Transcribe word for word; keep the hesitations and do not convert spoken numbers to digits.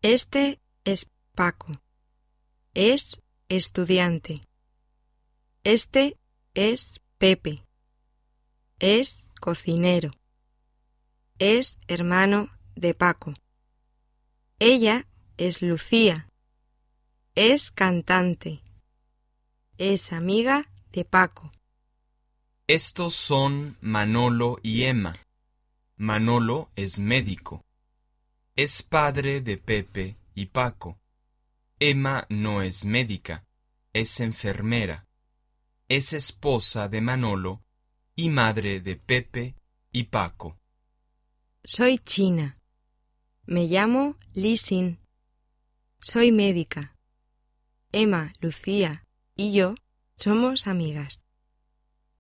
Este es Paco. Es estudiante. Este es Pepe. Es cocinero. Es hermano de Paco. Ella es Lucía. Es cantante. Es amiga de Paco. Estos son Manolo y Emma. Manolo es médico. Es padre de Pepe y Paco. Emma no es médica, es enfermera. Es esposa de Manolo y madre de Pepe y Paco. Soy China. Me llamo Li Xin. Soy médica. Emma, Lucía y yo somos amigas.